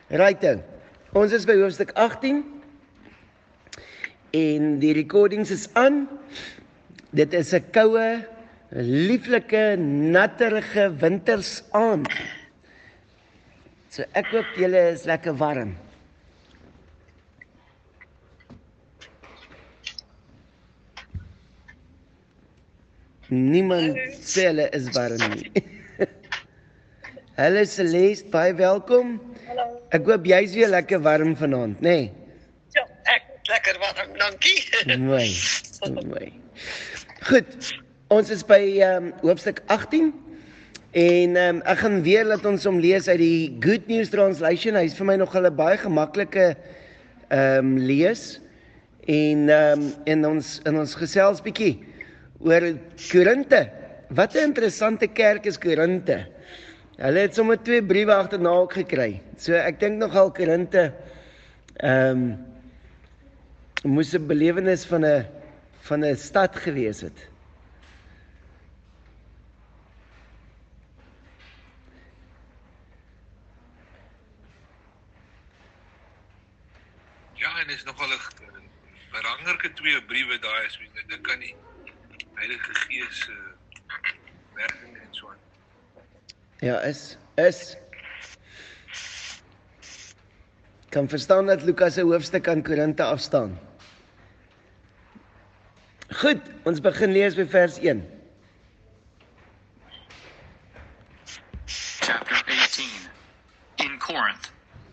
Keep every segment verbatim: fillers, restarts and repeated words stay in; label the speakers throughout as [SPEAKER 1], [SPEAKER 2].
[SPEAKER 1] Righto, ons is by hoofstuk agtien en die recordings is aan. Dit is 'n koue, lieflike, natterige wintersaand. So ek hoop julle is lekker warm. Niemand sê hulle is warm nie. Hallo Celeste, baie welkom.
[SPEAKER 2] Hallo.
[SPEAKER 1] Ek hoop jy's weer lekker warm vanaand, nê? Nee?
[SPEAKER 2] Ja, ek lekker warm, dankie.
[SPEAKER 1] Mooi, mooi. Goed, ons is by um, hoofstuk agtien en um, ek gaan weer laat ons hom lees uit die Good News Translation. Hy is vir my nog 'n baie gemaklike um, lees en um, en ons in ons gesels bietjie oor Korinte. Wat 'n interessante kerk is Korinte. Hulle het sommer twee briewe agterna ook gekry. So ek dink nogal Korinte ehm um, moes 'n belewenis van 'n van 'n stad gewees het.
[SPEAKER 3] Ja, en is nogal 'n belangrike twee briewe daai as mens dink aan die Heilige Gees se uh, werking en so aan.
[SPEAKER 1] Ja, is is kan verstaan dat Lukas se hoofstuk aan Korinte afstaan. Goed, ons begin lees by vers een.
[SPEAKER 4] Chapter eighteen. In Corinth.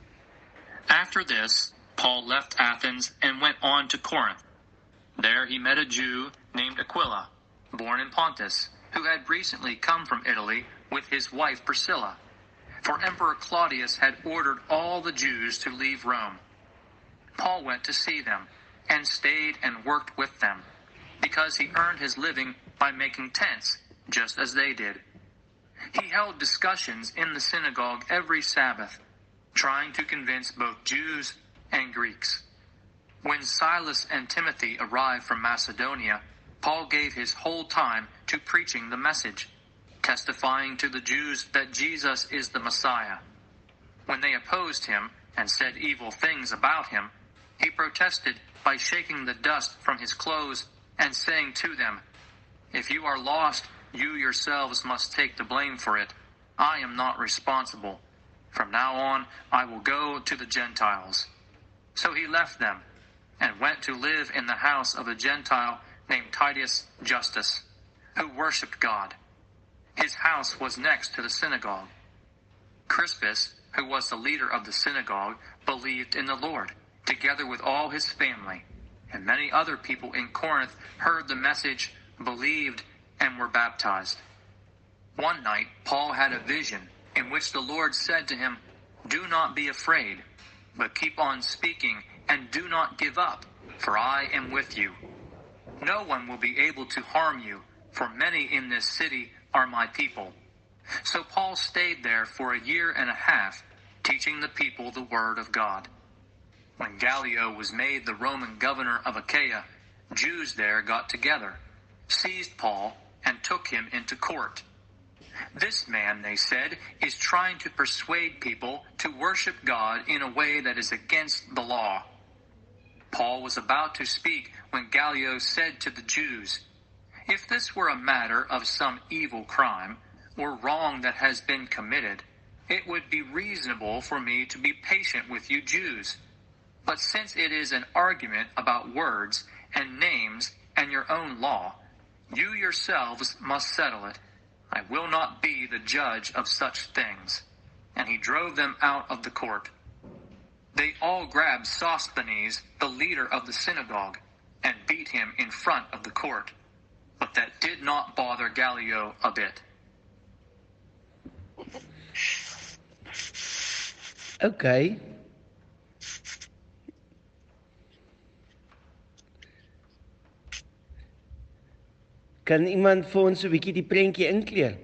[SPEAKER 4] After this, Paul left Athens and went on to Corinth. There he met a Jew named Aquila, born in Pontus, who had recently come from Italy with his wife Priscilla, for Emperor Claudius had ordered all the Jews to leave Rome. Paul went to see them, and stayed and worked with them, because he earned his living by making tents, just as they did. He held discussions in the synagogue every Sabbath, trying to convince both Jews and Greeks. When Silas and Timothy arrived from Macedonia, Paul gave his whole time to preaching the message, testifying to the Jews that Jesus is the Messiah. When they opposed him and said evil things about him, he protested by shaking the dust from his clothes and saying to them, "If you are lost, you yourselves must take the blame for it. I am not responsible. From now on, I will go to the Gentiles." So he left them and went to live in the house of a Gentile named Titus Justus, who worshipped God. His house was next to the synagogue. Crispus, who was the leader of the synagogue, believed in the Lord, together with all his family, and many other people in Corinth heard the message, believed, and were baptized. One night, Paul had a vision in which the Lord said to him, "Do not be afraid, but keep on speaking, and do not give up, for I am with you. No one will be able to harm you, for many in this city are my people." So Paul stayed there for a year and a half, teaching the people the word of God. When Gallio was made the Roman governor of Achaia, Jews there got together, seized Paul, and took him into court. "This man," they said, "is trying to persuade people to worship God in a way that is against the law." Paul was about to speak when Gallio said to the Jews, "If this were a matter of some evil crime, or wrong that has been committed, it would be reasonable for me to be patient with you Jews. But since it is an argument about words and names and your own law, you yourselves must settle it. I will not be the judge of such things." And he drove them out of the court. They all grabbed Sosthenes, the leader of the synagogue, and beat him in front of the court. But that did not bother Gallio a bit.
[SPEAKER 1] Okay. Kan iemand vir ons 'n bietjie die prentjie inkleer?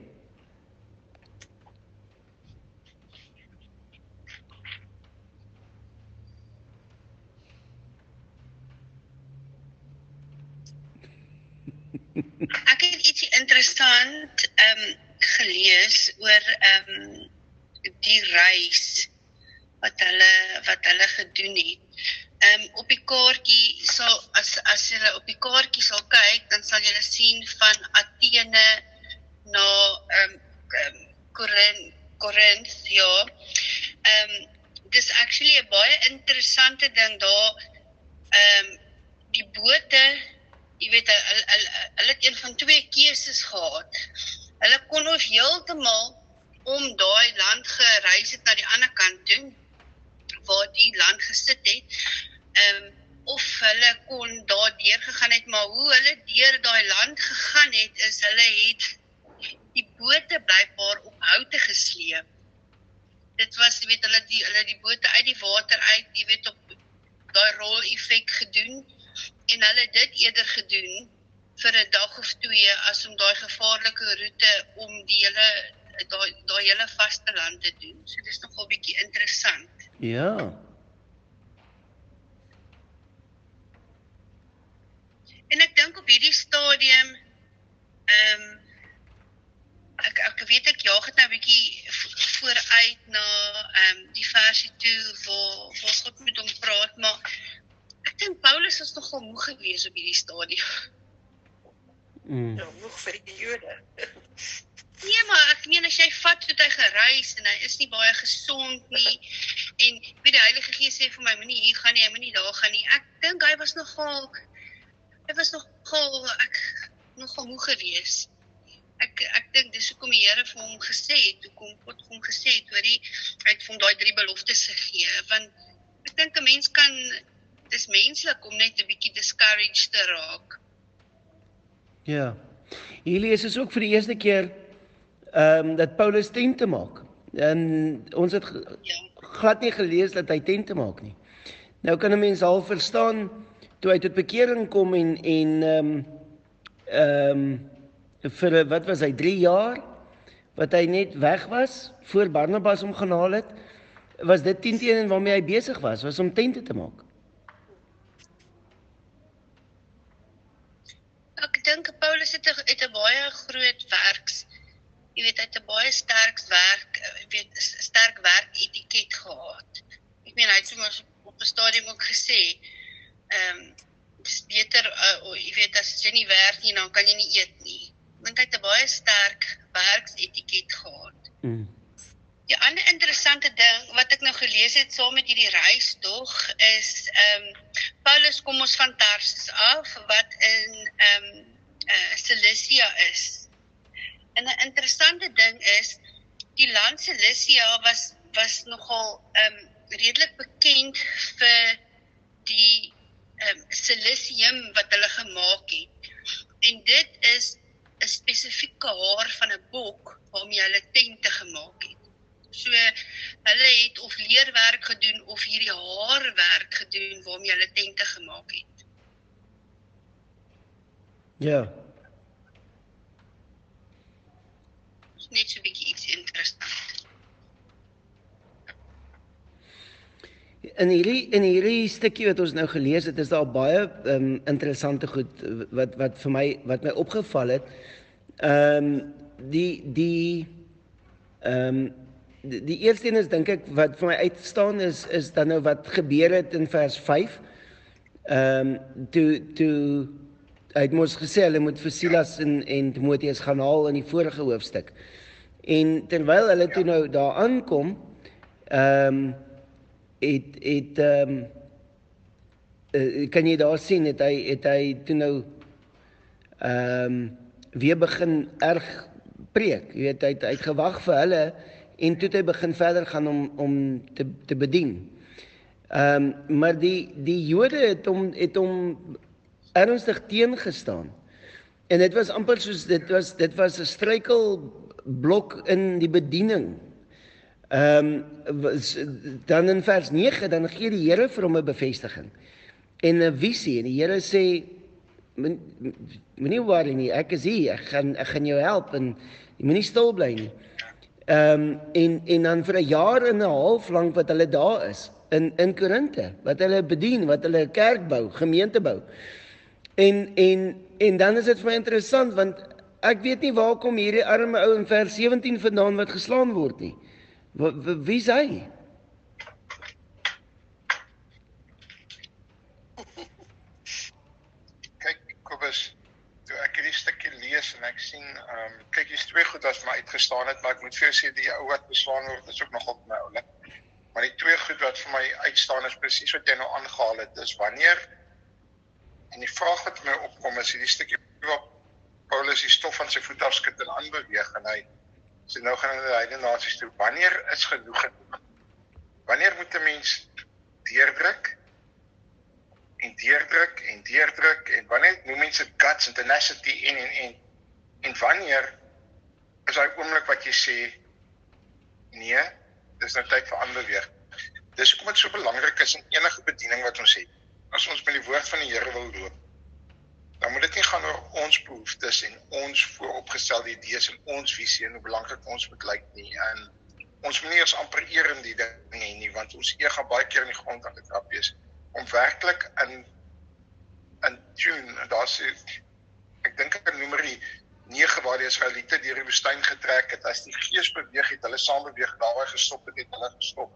[SPEAKER 5] Ek het ietsie interessant um, gelees oor um, die reis wat hulle wat hulle gedoen het. Ehm um, op die kaartjie sal as as jy op die kaartjie sal kyk, dan sal jy sien van Athene na ehm um, um, Korinth, Korinth, ja. Ehm um, dis actually 'n baie interessante ding daar. Ehm um, die bote, jy weet, hulle hulle hulle het een van twee keuses gehad. Hulle kon of heeltemal om daai land gereis het na die ander kant toe, waar die land gesit het, um, of hulle kon daar deur gegaan het, maar hoe hulle deur daai land gegaan het, is hulle het die bote blykbaar op houte gesleep. Dit was, jy weet, hulle die, hulle die bote uit die water uit, jy weet, op daai rol effek gedoen, en hulle het dit eerder gedoen vir 'n dag of twee, as om daai gevaarlike roete om die hele daai daai hele vasteland te doen. So dis nogal 'n bietjie interessant.
[SPEAKER 1] Ja.
[SPEAKER 5] En ek dink op hierdie stadium, ehm um, ek ek weet ek jaag het nou 'n bietjie vooruit na ehm um, die versie toe waar waar God met hom praat, maar ek dink Paulus was nogal moeg geweest op hierdie stadium.
[SPEAKER 1] Mm.
[SPEAKER 2] Ja, moeg vir die Jode.
[SPEAKER 5] Nee, maar ek meen as jy vat hoe hy gereis en hy is nie baie gesond nie, en weet die Heilige Gees sê vir my, moenie hier gaan nie, hy moenie daar gaan nie. Ek dink hy was nogal hy was nogal ek nogal moeg geweest. Ek ek dink dis hoekom die Here vir hom gesê het, hoekom God vir hom gesê het, hoor hy, hy het vir hom daai drie beloftes gegee, want ek dink 'n mens kan, dis menslik om net 'n bietjie discouraged te raak.
[SPEAKER 1] Ja. Hier lees is ook vir die eerste keer ehm um, dat Paulus tente maak. En ons het ge-
[SPEAKER 5] Ja.
[SPEAKER 1] glad nie gelees dat hy tente maak nie. Nou kan 'n mens al verstaan toe hy tot bekering kom en en ehm um, ehm um, vir wat was hy drie jaar wat hy net weg was voor Barnabas hom gaan haal het, was dit tien teen waarmee hy besig was, was om tente te maak.
[SPEAKER 5] Ek dink Paulus het 'n het 'n baie groot werks, jy weet, hy het 'n baie sterk werk, jy weet, 'n sterk werketiket gehad. Ek meen hy het soms op 'n stadium ook gesê, ehm um, dis beter uh, jy weet, as jy nie werk nie, dan kan jy nie eet nie. Ek dink hy het 'n baie sterk werksetiket gehad.
[SPEAKER 1] Mm.
[SPEAKER 5] Die ander interessante ding wat ek nou gelees het saam met hierdie reis tog is ehm um, Paulus kom ons van Tarsus af wat in ehm um, uh, Cilicia is. En 'n interessante ding is die land Cilicia was was nogal ehm um, redelik bekend vir die ehm um, silicium wat hulle gemaak het. En dit is 'n spesifieke haar van 'n bok waarmee hulle tente gemaak het. So, hulle het of leerwerk gedoen of hierdie haarwerk gedoen waarmee hulle tente gemaak het.
[SPEAKER 1] Ja.
[SPEAKER 5] Dis net so 'n bietjie iets interessant.
[SPEAKER 1] In hierdie in hierdie stukkie wat ons nou gelees het, is daar baie um, interessante goed wat wat vir my wat my opgeval het. Ehm um, die die ehm um, die, die eerste een is dink ek wat vir my uitstaan is is dan nou wat gebeur het in vers vyf. Ehm um, toe toe hy het mos gesê hulle moet vir Silas en en Timoteus gaan haal in die vorige hoofstuk. En terwyl hulle toe nou daar aankom, ehm um, het het ehm um, uh, kan jy daar sien het hy het hy toe nou ehm um, weer begin erg preek. Jy weet hy het, hy het gewag vir hulle en toe het hy begin verder gaan om om te te bedien. Ehm um, maar die die Jode het hom het hom ernstig teengestaan. En dit was amper soos dit was dit was 'n struikelblok in die bediening. Ehm um, dan in vers nege dan gee die Here vir hom 'n bevestiging en 'n visie en die Here sê moenie worry nie, ek is hier, ek gaan ek gaan jou help en jy moenie stil bly nie. Ehm um, en en dan vir 'n jaar en 'n half lank wat hulle daar is in in Korinthe, wat hulle bedien, wat hulle 'n kerk bou, gemeente bou. En en en dan is dit vir my interessant want ek weet nie waar kom hierdie arme ou in vers sewentien vandaan wat geslaan word nie. Wie is hy?
[SPEAKER 6] dis twee goed wat vir my uitgestaan het, maar ek moet vir jou sê, die ou wat beslaan word, is ook nog op my oulik. Maar die twee goed wat vir my uitstaan is presies wat jy nou aangehaal het, is wanneer, en die vraag wat vir my opkom is, die stukkie waar Paulus die stof van sy voet afskud en aanbeweeg, en hy sê nou gaan in die heidene nasies toe, wanneer is genoeg genoeg? Wanneer moet 'n mens deurdruk, en deurdruk, en deurdruk, en wanneer noem mense guts en tenacity, en, en, en, en wanneer is daai oomblik wat jy sê, nee, dis nou tyd vir aanbeweeg. Dis hoekom dit so belangrik is in enige bediening wat ons het. As ons met die woord van die Here wil loop, dan moet dit nie gaan oor ons behoeftes en ons vooropgestelde idees en ons visie en hoe belangrik ons moet lyk nie. En ons moet nie eens amper eer in die ding hê nie, want ons eer gaan baie keer in die grond aan die trap wees. Om werklik in, in tune, daar's, ek dink ek noem die nege waar die Israeliete deur die woestyn getrek het, as die gees beweeg het, hulle saam beweeg, daar waar hy gestop het, het hulle gestop.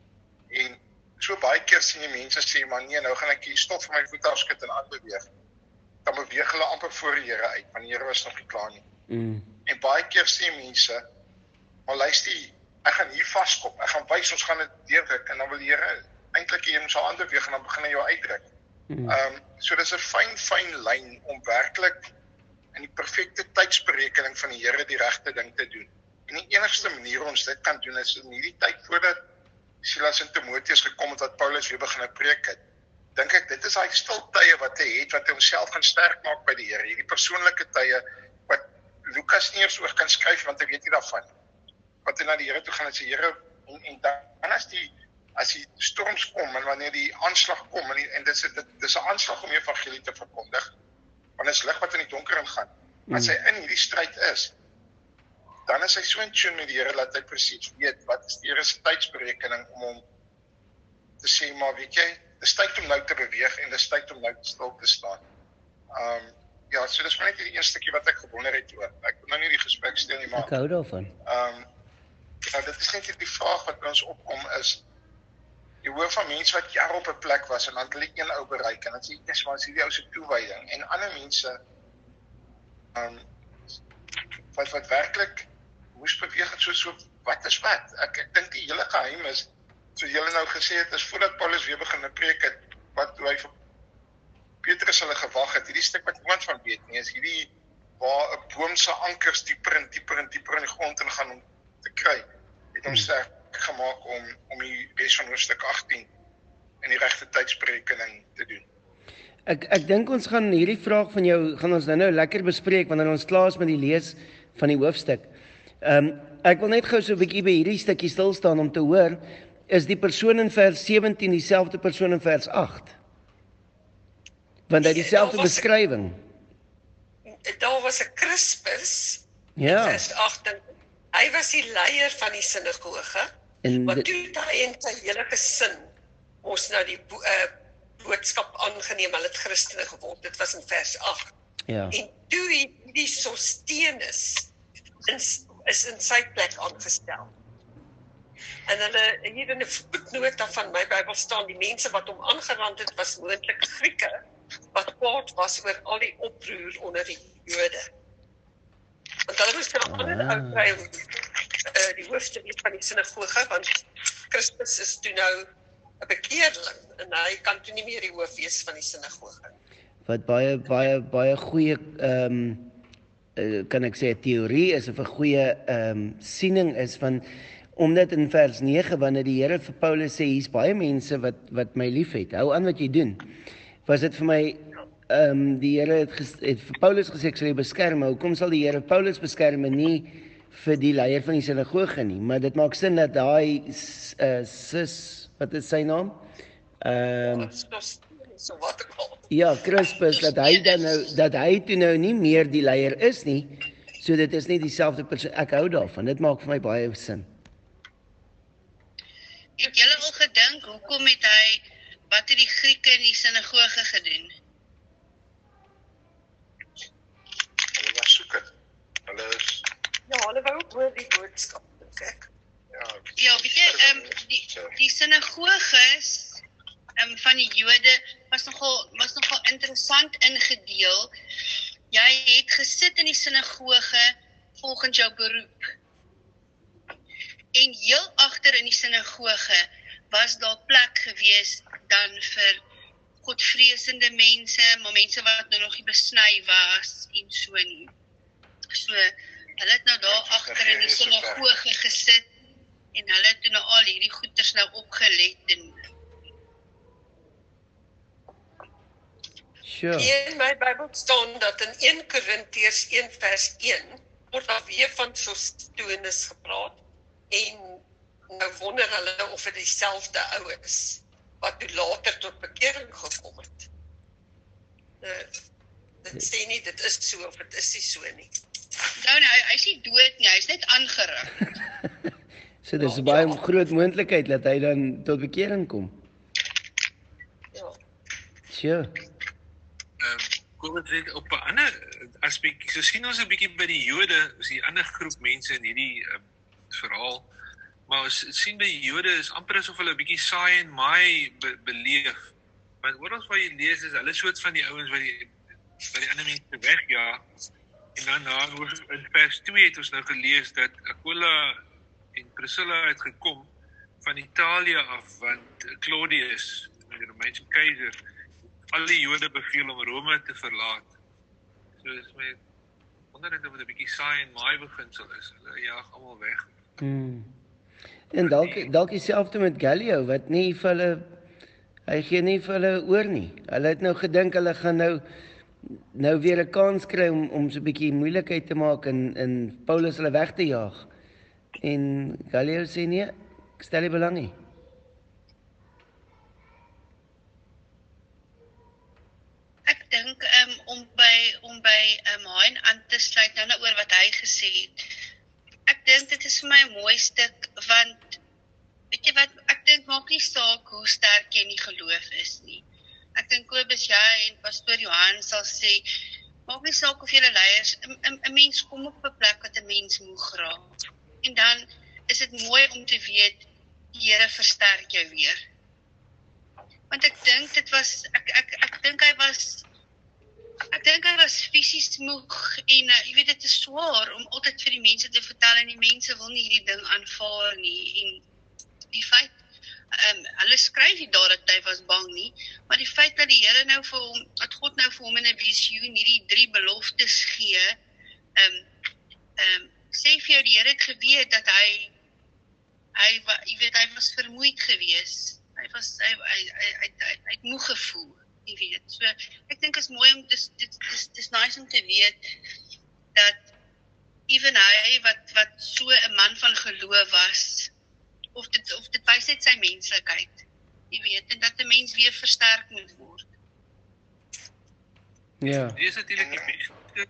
[SPEAKER 6] En so baie keer sien jy mense sê, maar nee, nou gaan ek die stof van my voet afskud en aanbeweeg. Dan beweeg hulle amper voor die Here uit, want die Here was nog nie klaar nie. Mm. En baie keer sê mense, maar luister, ek gaan hier vaskop, ek gaan wys, ons gaan dit deurdruk, en dan wil die Here eintlik jy moet sal aanbeweeg, en dan begin hy jou uitdruk. Mm. Um, so dis 'n fyn, fyn lyn om werklik in die perfekte tydsberekening van die Here die regte ding te doen. En die enigste manier ons dit kan doen is in hierdie tyd voordat Silas en Timoteus gekom het wat Paulus weer begin preek het. Dink ek dit is daai stil tye wat hy het wat hy homself gaan sterk maak by die Here. Hierdie persoonlike tye wat Lukas nie eers oor kan skryf want hy weet nie daarvan. Wat hy na die Here toe gaan en sê Here en, en dan as die as die storms kom en wanneer die aanslag kom en, die, en dit is dit dis 'n aanslag om die evangelie te verkondig. Want is lig wat in die donker ingaan. As hy in hierdie stryd is, dan is hy so in tune met die Here dat hy presies weet wat is die Here se tydsberekening om hom te sê, maar weet jy, dis tyd om nou te beweeg en dis tyd om nou stil te staan. Um, ja, so dis maar net die een stukkie wat ek gewonder het oor. Ek wil nou nie die gesprek stel nie, maar
[SPEAKER 1] ek hou daarvan.
[SPEAKER 6] Um, ja, dit is net die vraag wat by ons opkom is, jy hoor van mense wat jare op 'n plek was en dan het hulle een ou bereik en dan sê jy, dis maar, is hierdie ou se toewyding. En ander mense um, wat wat werklik moes beweeg het, so so wat is wat? Ek ek dink die hele geheim is, so julle nou gesê het, is voordat Paulus weer begin preek het, wat toe hy vir Petrus hulle gewag het, hierdie stuk wat niemand van weet nie, is hierdie waar 'n boom se ankers dieper en dieper en dieper in die grond in gaan om te kry, het hom sterk gemaak om om die res van hoofstuk agttien in die regte tydsberekening te doen.
[SPEAKER 1] Ek ek dink ons gaan hierdie vraag van jou gaan ons nou nou lekker bespreek wanneer ons klaar is met die lees van die hoofstuk. Ehm um, ek wil net gou so 'n bietjie by hierdie stukkie stil staan om te hoor, is die persoon in vers sewentien dieselfde persoon in vers agt? Want hy dieselfde
[SPEAKER 2] Daar was-
[SPEAKER 1] beskrywing.
[SPEAKER 2] Daar was 'n Crispus
[SPEAKER 1] Ja.
[SPEAKER 2] in vers agt. Hy was die leier van die sinagoge,
[SPEAKER 1] En
[SPEAKER 2] maar
[SPEAKER 1] dit-
[SPEAKER 2] toe het hy en sy hele gesin ons nou die bo uh, boodskap aangeneem, hulle het Christene geword. Dit was in vers agt.
[SPEAKER 1] Ja.
[SPEAKER 2] En toe het die Sostenus in, is in sy plek aangestel. En hulle, hier in 'n voetnota van my Bybel staan, die mense wat hom aangerand het, was moontlik Grieke, wat kwaad was oor al die oproer onder die Jode. Want hulle moes nou ander
[SPEAKER 1] Ah.
[SPEAKER 2] ou kry om uh, die hoof te wees van die sinagoge, want Christus is toe nou 'n bekeerling, en hy kan toe nie meer die hoof wees van die sinagoge.
[SPEAKER 1] Wat baie baie baie goeie ehm um, uh, kan ek sê teorie is of 'n goeie ehm um, siening is van omdat in vers nege wanneer die Here vir Paulus sê hier's baie mense wat wat my liefhet. Hou aan wat jy doen. Was dit vir my ehm um, die Here het, ges, het vir Paulus gesê ek sal jou beskerm. Maar hoekom sal die Here Paulus beskerm en nie vir die leier van die sinagoge nie? Maar dit maak sin dat daai uh, sis, wat is sy naam? Ehm um,
[SPEAKER 2] So wat ek al.
[SPEAKER 1] Ja, Crispus, dat hy dan nou, dat hy toe nou nie meer die leier is nie, so dit is nie dieselfde persoon, ek hou daarvan, dit maak vir my baie sin.
[SPEAKER 5] Het julle al gedink, hoekom het hy, wat het die Grieke in die sinagoge gedoen?
[SPEAKER 6] Hulle was soek het. Hulle is,
[SPEAKER 2] Ja, hulle wou ook hoor die boodskap, dink ek.
[SPEAKER 6] ja,
[SPEAKER 5] Ja, weet jy, um, die, die sinagoges um, van die Jode was nogal, was nogal interessant ingedeel. Jy het gesit in die sinagoge volgens jou beroep. En heel agter in die sinagoge was daar plek gewees dan vir godvreesende mense, maar mense wat nou nog nie besny was en so nie. So, hulle het nou daar agter in die sinagoge gesit en hulle het toe nou al hierdie goeters nou opgelet en
[SPEAKER 1] Sure.
[SPEAKER 2] In my Bybel staan dat in een Korintiërs een vers een word daar weer van Sostenes gepraat en nou wonder hulle of dit dieselfde ou is wat toe later tot bekering gekom het. Uh, dit sê nie dit is so of dit is nie so nie.
[SPEAKER 5] nou nee, hy, hy is nie dood nie, hy is net aangerig.
[SPEAKER 1] So dis 'n baie groot moontlikheid dat hy dan tot bekering kom.
[SPEAKER 2] Ja.
[SPEAKER 1] Sure.
[SPEAKER 3] Ehm kom dit net op 'n ander aspek. So sien ons 'n bietjie by die Jode, is die ander groep mense in hierdie uh, verhaal. Maar ons sien by die Jode is amper asof hulle 'n bietjie saai en maai be, beleef. Want oral waar jy lees is hulle soort van die ouens wat die wat die ander mense wegjaag. En dan na in vers twee het ons nou gelees dat Aquila en Priscilla het gekom van Italië af, want Claudius, die Romeinse keiser, al die Jode beveel om Rome te verlaat. So is my wonder net of dit 'n bietjie saai en maai beginsel is. Hulle jaag almal weg.
[SPEAKER 1] Hmm. En dalk dalk dieselfde met Gallio wat nie vir hulle hy gee nie vir hulle oor nie. Hulle het nou gedink hulle gaan nou nou weer 'n kans kry om om so 'n bietjie moeilikheid te maak en en Paulus hulle weg te jaag. En Gallio sê nee, ek stel nie belang nie.
[SPEAKER 5] Ek dink um, om by om by um, Hein aan te sluit nou, nou oor wat hy gesê het. Ek dink dit is vir my 'n mooi stuk want weet jy wat, ek dink maak nie saak hoe sterk jy in die geloof is nie. Ek dink Kobus jy en pastoor Johan sal sê maak nie saak of jy leiers 'n mens kom op 'n plek wat 'n mens moeg raak. En dan is dit mooi om te weet die Here versterk jou weer. Want ek dink dit was ek ek ek dink hy was Ek dink hy was fisies moeg en uh, jy weet dit is swaar om altyd vir die mense te vertel en die mense wil nie hierdie ding aanvaar nie en die feit, um, hulle skryf nie daar dat hy was bang nie, maar die feit dat die Here nou vir hom, dat God nou vir hom in 'n visioen hierdie drie beloftes gee, um, um, sê vir jou die Here het geweet dat hy, hy, jy weet hy was vermoeid gewees, hy was, hy, hy, hy, hy, hy, hy het moeg gevoel. Jy weet, so, ek dink is mooi om, dis, dis, dis, dis nice om te weet, dat even hy, wat, wat so 'n man van geloof was, of dit, of dit wys net sy menslikheid, jy weet, en dat 'n mens weer versterk moet word.
[SPEAKER 1] Ja.
[SPEAKER 3] Dit is natuurlik die beste.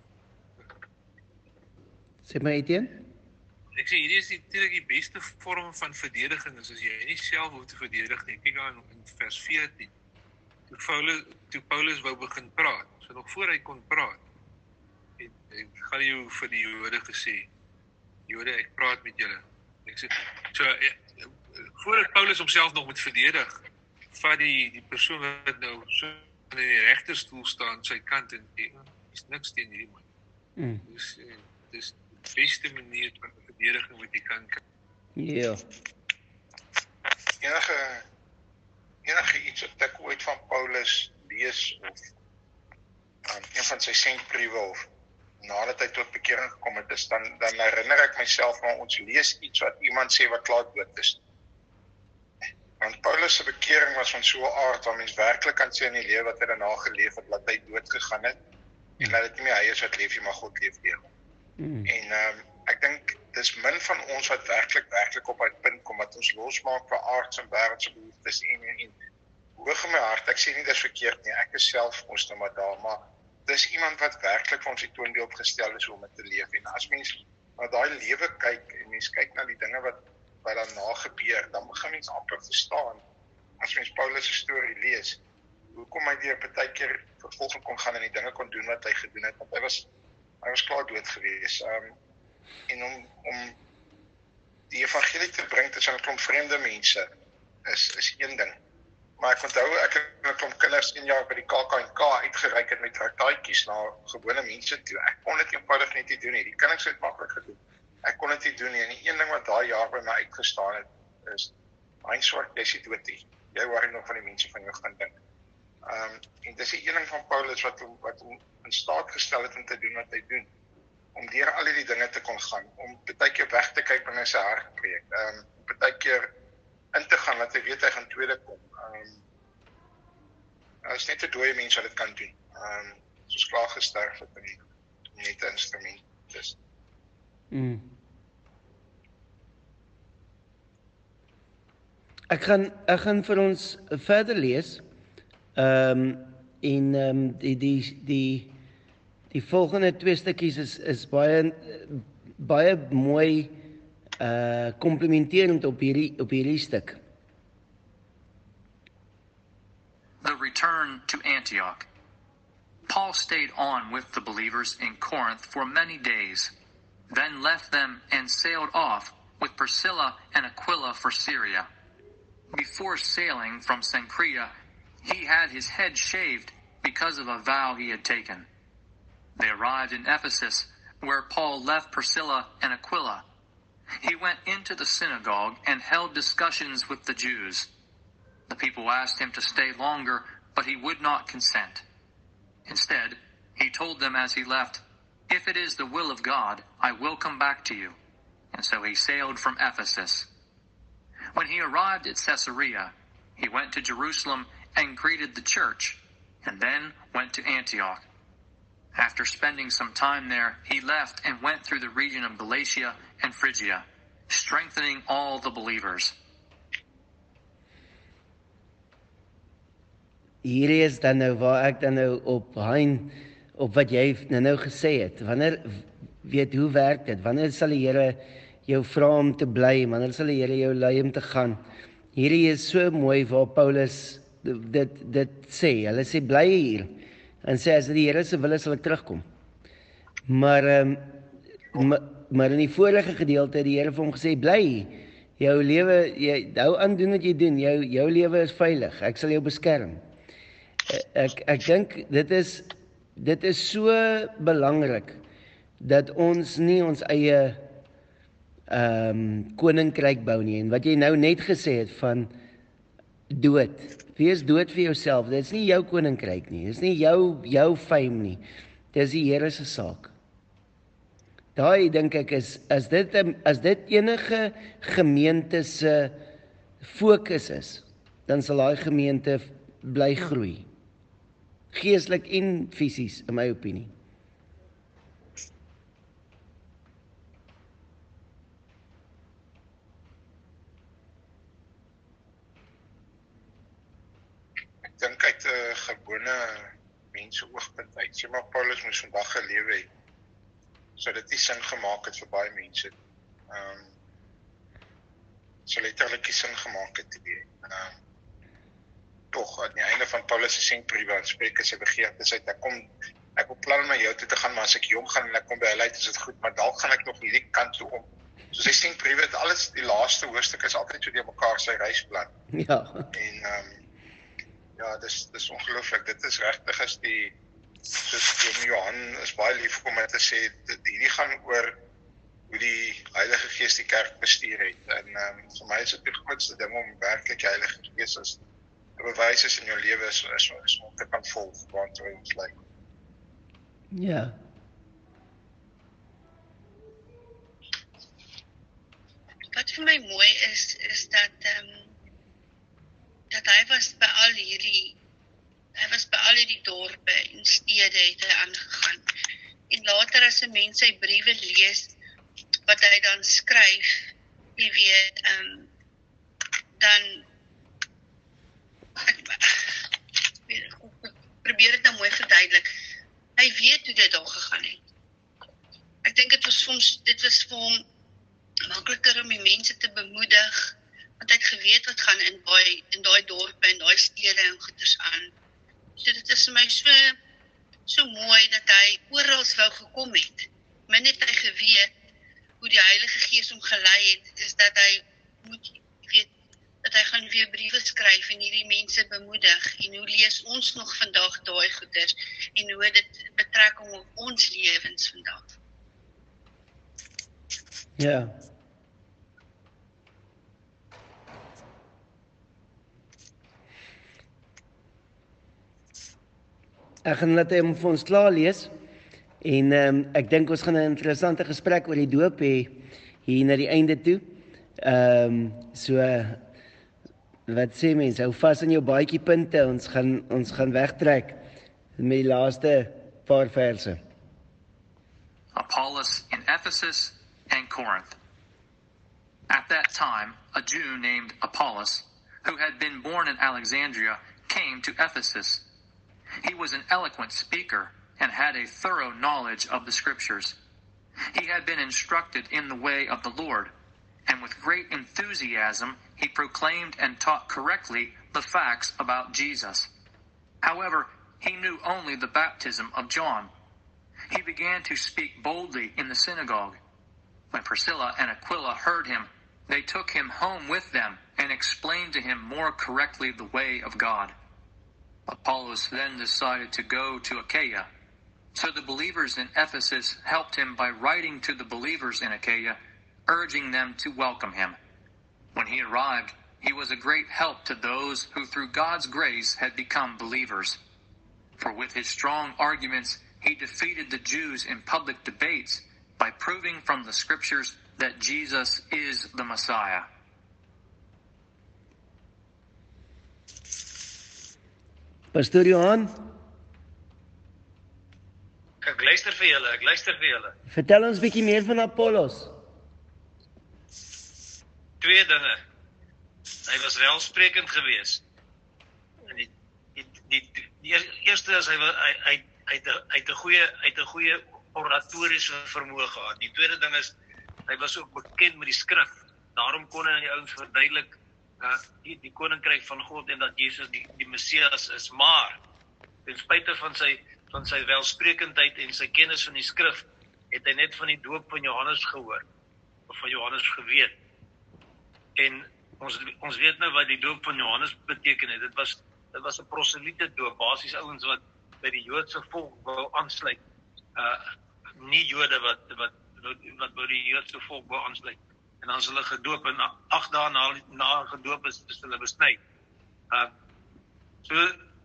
[SPEAKER 1] Sê my Etienne?
[SPEAKER 3] Ek sê hierdie is natuurlik die beste vorm van verdediging, is as jy nie self hoef te verdedig nie. Kyk aan in vers veertien. Toe Paulus, toe Paulus wou begin praat, so nog voor hy kon praat, het, het Gallio vir die Jode gesê, Jode, ek praat met julle. Ek sê, so, voordat Paulus homself nog moet verdedig, vat die, die persoon wat nou so in die regterstoel staan, sy kant, en is niks teen hierdie man.
[SPEAKER 1] Mm.
[SPEAKER 3] Dus, dis die beste manier van verdediging wat jy kan kry.
[SPEAKER 1] Ja.
[SPEAKER 6] Enige enige iets wat ek ooit van Paulus lees of um, een van sy sentbriewe of nadat hy tot bekering gekom het is, dan, dan herinner ek myself van ons lees iets wat iemand sê wat klaar dood is. Want Paulus se bekering was van so 'n aard waar mens werklik kan sê in die lewe wat hy daarna geleef het, dat hy dood gegaan het en dat dit nie meer hy is wat leef nie, maar God leef deur hom.
[SPEAKER 1] Mm.
[SPEAKER 6] En um, ek dink dis min van ons wat werklik werklik op uit punt kom wat ons losmaak vir aardse en wêreldse behoeftes en en, en hoog in my hart. Ek sê nie dis verkeerd nie. Ek is self mos nou maar daar, maar dis iemand wat werklik vir ons die toonbeeld gestel is om dit te leef. En as mens na daai lewe kyk en mens kyk na die dinge wat wat daarna gebeur, dan begin mens amper verstaan as mens Paulus se storie lees. Hoekom hy weer partykeer vervolging kon gaan en die dinge kon doen wat hy gedoen het, want hy was hy was klaar dood gewees. Um, en om om die evangelie te bring tussen 'n klomp vreemde mense is is een ding. Maar ek onthou ek het 'n klomp kinders een jaar by die K K N K uitgereik het met traktaatjies na gewone mense toe. Ek kon dit eenvoudig net nie doen nie. Die kinders het maklik gedoen. Ek kon dit nie doen nie. En die een ding wat daai jaar by my uitgestaan het is Hein Swart, jy is dood nie. Jy worry nog van die mense van jou gaan dink. Ehm um, en dis die een ding van Paulus wat hom wat hom in staat gestel het om te doen wat hy doen. Om deur al hierdie dinge te kon gaan, om baie keer weg te kyk wanneer sy hart breek. Ehm um, baie keer in te gaan, dat hy weet hy gaan tweede kom. Um, hy is net 'n dooie mens wat dit kan doen. Um, soos klaar gesterf het en net 'n instrument. Dus.
[SPEAKER 1] Mm. Ek gaan ek gaan vir ons verder lees. Ehm um, en ehm um, die die die die volgende twee stukkies is is baie baie mooi uh komplementerend op hierdie op hierdie stuk.
[SPEAKER 4] The return to Antioch. Paul stayed on with the believers in Corinth for many days, then left them and sailed off with Priscilla and Aquila for Syria. Before sailing from Cenchrea, he had his head shaved because of a vow he had taken. They arrived in Ephesus, where Paul left Priscilla and Aquila. He went into the synagogue and held discussions with the Jews. The people asked him to stay longer, but he would not consent. Instead, he told them as he left, "If it is the will of God, I will come back to you." And so he sailed from Ephesus. When he arrived at Caesarea, he went to Jerusalem and greeted the church, and then went to Antioch. After spending some time there, he left and went through the region of Galatia and Phrygia, strengthening all the believers.
[SPEAKER 1] Hierdie is dan nou waar ek dan nou op Hein, op wat jy nou nou gesê het. Wanneer weet hoe werk dit? Wanneer sal die Here jou vra om te bly? Wanneer sal die Here jou lei om te gaan? Hierdie is so mooi waar Paulus dit dit sê. Hulle sê bly hier. En sê as dit die Here se wil is, sal ek terugkom. Maar ehm um, maar, maar in die vorige gedeelte het die Here vir hom gesê bly. Jou lewe, jy hou aan doen wat jy doen. Jou jou lewe is veilig. Ek sal jou beskerm. Ek ek dink dit is dit is so belangrik dat ons nie ons eie ehm um, koninkryk bou nie. En wat jy nou net gesê het van dood. Wees dood vir jouself. Dit is nie jou koninkryk nie. Dit is nie jou jou fame nie. Dit is die Here se saak. Daai dink ek is as dit as dit enige gemeente se fokus is, dan sal daai gemeente bly groei. Geestelik en fisies, in my opinie.
[SPEAKER 6] Ek dink uit 'n gewone mense oogpunt uit. Sê maar Paulus moes vandag gelewe het. So dit nie sin gemaak het vir baie mense. Ehm um, so letterlik sin gemaak het te wees. Ehm um, Toch, aan die einde van Paulus se senkbriewe aan Spreuke se begeerte is uit, ek kom, ek wil plan om na jou toe te gaan, maar as ek jong gaan en ek kom by hulle uit, is dit goed, maar dalk gaan ek nog hierdie kant toe om. So sy senkbriewe, het alles, die laaste hoofstuk is altyd so deur mekaar sy reisplan.
[SPEAKER 1] Ja.
[SPEAKER 6] En, um, ja, dis, dis ongelooflik, dit is regtig as die, soos Oom Johan is baie lief om my te sê, dit, hierdie gaan oor hoe die Heilige Gees die kerk bestuur het. En um, vir my is dit die grootste ding om werklik die Heilige Gees is, bewys is in jou lewe is, is, is om te kan volg, want hoe ons lyk.
[SPEAKER 1] Ja.
[SPEAKER 5] Wat vir my mooi is, is dat, um, dat hy was by al hierdie, hy was by al hierdie dorpe en stede het hy aangegaan. En later as 'n mens sy briewe lees, wat hy dan skryf, jy weet, um, dan Ek, ek probeer dit nou mooi verduidelik. Hy weet hoe dit daar gegaan het. Ek dink dit was vir hom, dit was vir hom makliker om die mense te bemoedig, want hy het geweet wat gaan in daai in daai dorpe en daai stede en goeders aan. So dit is vir my so so mooi dat hy oral wou gekom het. Min het hy geweet hoe die Heilige Gees hom gelei het, is dat hy moet weet dat hy gaan weer briewe skryf en hierdie mense bemoedig, en hoe lees ons nog vandag daai goeders, en hoe dit betrekking op ons lewens vandag.
[SPEAKER 1] Ja. Ek gaan laat hom vir ons klaar lees, en um, ek dink ons gaan 'n interessante gesprek oor die doop hê, hier na die einde toe. Ehm, um, so, wat sê mense, hou vas in jou baadjie punte, ons gaan, ons gaan wegtrek met die laaste paar verse.
[SPEAKER 4] Apollos in Ephesus and Corinth. At that time, a Jew named Apollos, who had been born in Alexandria, came to Ephesus. He was an eloquent speaker and had a thorough knowledge of the Scriptures. He had been instructed in the way of the Lord, and with great enthusiasm he proclaimed and taught correctly the facts about Jesus. However, he knew only the baptism of John. He began to speak boldly in the synagogue. When Priscilla and Aquila heard him, they took him home with them and explained to him more correctly the way of God. Apollos then decided to go to Achaia. So the believers in Ephesus helped him by writing to the believers in Achaia, urging them to welcome him. When he arrived, he was a great help to those who through God's grace had become believers. For with his strong arguments, he defeated the Jews in public debates by proving from the Scriptures that Jesus is the Messiah.
[SPEAKER 1] Pastor Johan,
[SPEAKER 7] Ek luister vir julle, ek luister vir julle.
[SPEAKER 1] vertel ons bietjie meer van Apollos.
[SPEAKER 7] Twee dinge. Hy was welsprekend geweest. En die die die, die eerste is hy wa- hy hy hy het 'n- hy het 'n goeie hy het 'n goeie oratoriese vermoë gehad. Die tweede ding is hy was ook bekend met die skrif. Daarom kon hy aan die ouens verduidelik uh, die die koninkryk van God en dat Jesus die die Messias is, maar ten spyte van sy van sy welsprekendheid en sy kennis van die skrif, het hy net van die doop van Johannes gehoor of van Johannes geweet. En ons ons weet nou wat die doop van Johannes beteken het. Dit was dit was 'n proseliete doop, basies ouens wat by die Joodse volk wou aansluit. Uh nie Jode wat wat wat by die Joodse volk wou aansluit. En dan is hulle gedoop en agt dae na na gedoop is, is hulle besny. Uh so